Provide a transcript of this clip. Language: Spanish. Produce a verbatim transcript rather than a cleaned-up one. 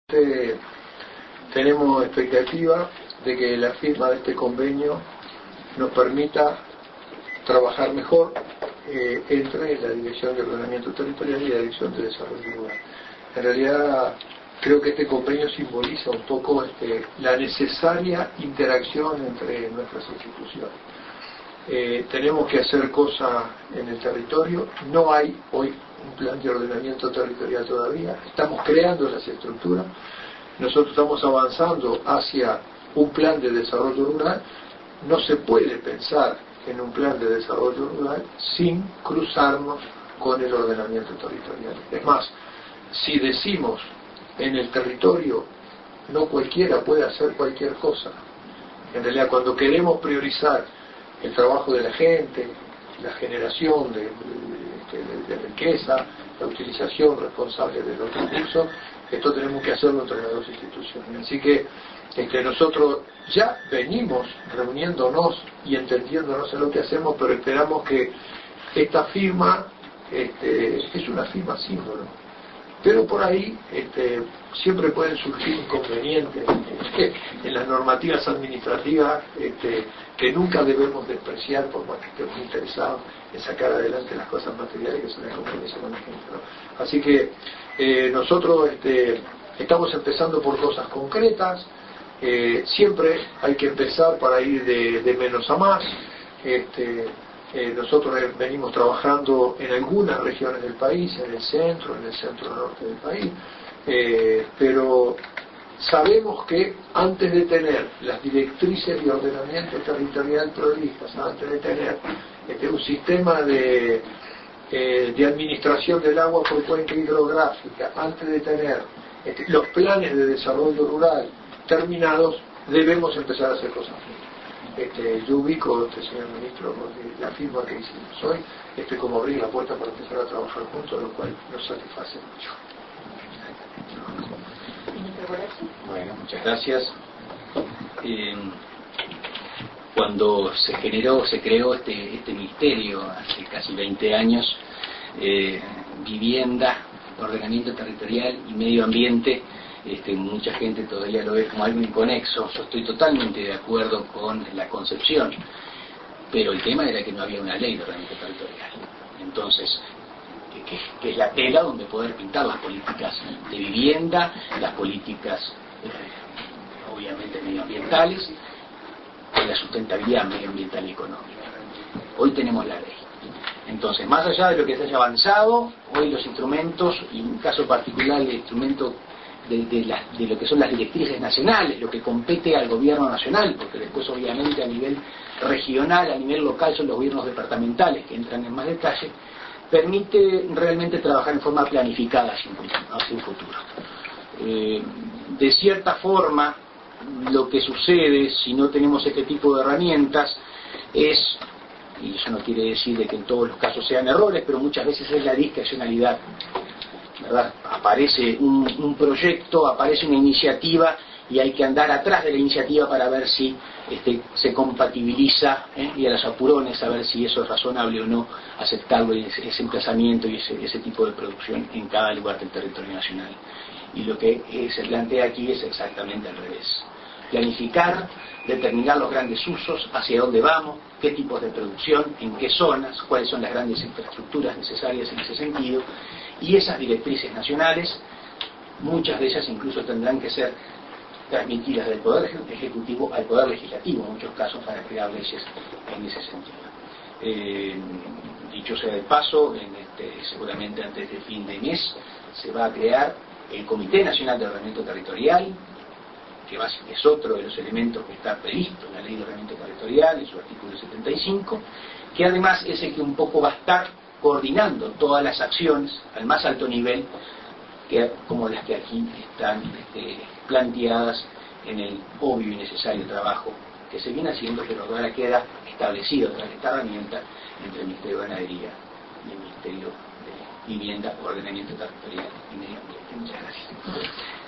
Eh, tenemos expectativa de que la firma de este convenio nos permita trabajar mejor eh, entre la Dirección de Ordenamiento Territorial y la Dirección de Desarrollo Rural. En realidad creo que este convenio simboliza un poco este, la necesaria interacción entre nuestras instituciones. Eh, tenemos que hacer cosas en el territorio, no hay hoy un plan de ordenamiento territorial todavía, estamos creando las estructuras, nosotros estamos avanzando hacia un plan de desarrollo rural. No se puede pensar en un plan de desarrollo rural sin cruzarnos con el ordenamiento territorial. Es más, si decimos en el territorio no cualquiera puede hacer cualquier cosa, en realidad cuando queremos priorizar el trabajo de la gente, la generación de, de, de, de riqueza, la utilización responsable de los recursos, esto tenemos que hacerlo entre las dos instituciones. Así que este, nosotros ya venimos reuniéndonos y entendiéndonos en lo que hacemos, pero esperamos que esta firma este, es una firma símbolo. Pero por ahí este, siempre pueden surgir inconvenientes este, en las normativas administrativas este, que nunca debemos despreciar por más que estemos interesados en sacar adelante las cosas materiales que son el compromiso con la gente, ¿no? Así que eh, nosotros este, estamos empezando por cosas concretas, eh, siempre hay que empezar para ir de, de menos a más. Este, Eh, nosotros venimos trabajando en algunas regiones del país, en el centro, en el centro norte del país, eh, pero sabemos que antes de tener las directrices de ordenamiento territorial provistas, antes de tener este, un sistema de, eh, de administración del agua por cuenca hidrográfica, antes de tener este, los planes de desarrollo rural terminados, debemos empezar a hacer cosas juntas. Este, yo ubico, este, señor ministro, la firma que hicimos hoy, este, como abrir la puerta para empezar a trabajar juntos, lo cual nos satisface mucho. Bueno, muchas gracias. Eh, cuando se generó, se creó este, este ministerio hace casi veinte años, eh, vivienda, ordenamiento territorial y medio ambiente, Este, mucha gente todavía lo ve como algo inconexo. Yo estoy totalmente de acuerdo con la concepción, pero el tema era que no había una ley de ordenamiento territorial. Entonces, que, que es la tela donde poder pintar las políticas de vivienda, las políticas eh, obviamente medioambientales, y la sustentabilidad medioambiental y económica. Hoy tenemos la ley. Entonces, más allá de lo que se haya avanzado, hoy los instrumentos, y en un caso particular el instrumento De, de, la, de lo que son las directrices nacionales, lo que compete al gobierno nacional, porque después obviamente a nivel regional, a nivel local son los gobiernos departamentales que entran en más detalle, permite realmente trabajar en forma planificada hacia un, hacia un futuro. Eh, de cierta forma, lo que sucede si no tenemos este tipo de herramientas es, y eso no quiere decir de que en todos los casos sean errores, pero muchas veces es la discrecionalidad, ¿verdad? Aparece un, un proyecto, aparece una iniciativa y hay que andar atrás de la iniciativa para ver si este, se compatibiliza ¿eh? y a los apurones a ver si eso es razonable o no aceptarlo, ese, ese emplazamiento y ese, ese tipo de producción en cada lugar del territorio nacional. Y lo que eh, se plantea aquí es exactamente al revés: planificar, determinar los grandes usos, hacia dónde vamos, qué tipos de producción, en qué zonas, cuáles son las grandes infraestructuras necesarias en ese sentido, y esas directrices nacionales, muchas de ellas incluso tendrán que ser transmitidas del Poder Ejecutivo al Poder Legislativo, en muchos casos, para crear leyes en ese sentido. Eh, dicho sea de paso, en este, seguramente antes del fin de mes se va a crear el Comité Nacional de Ordenamiento Territorial, que es otro de los elementos que está previsto en la Ley de Ordenamiento Territorial, en su artículo setenta y cinco, que además es el que un poco va a estar coordinando todas las acciones al más alto nivel, que, como las que aquí están este, planteadas en el obvio y necesario trabajo que se viene haciendo, pero ahora queda establecido tras esta herramienta entre el Ministerio de Ganadería y el Ministerio de Vivienda, Ordenamiento Territorial y Medio Ambiente. Muchas gracias.